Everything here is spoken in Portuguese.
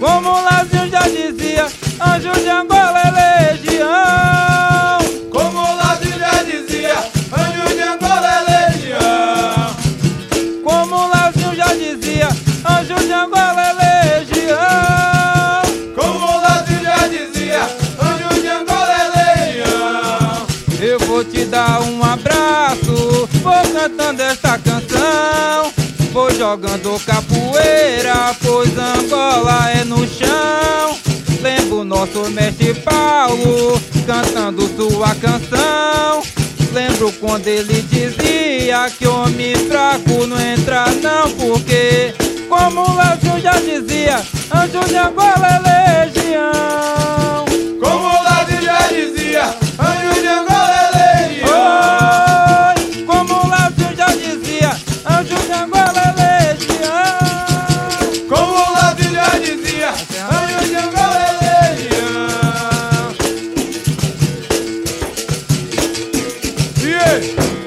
Como o Lazinho já dizia, Anjo de Angola é legião. Como o Lazinho já dizia, Anjo de Angola é legião. Como o Lazinho já dizia, Anjo de Angola é legião. Como o Lazinho já dizia, Anjo de Angola é legião. Eu vou te dar um abraço, vou cantando esta canção, vou jogando capoeira, pois Angola é no chão. Lembro nosso mestre Paulo cantando sua canção. Lembro quando ele dizia que homem fraco não entra não, porque como o Lazinho já dizia, Anjo de Angola é legião. Como o Lazinho já dizia, Anjo de Angola é legião. Oi, como o Lazinho já dizia, Anjo de Angola é legião. Como o Lazinho já dizia, Anjo de Angola é legião. Yeah.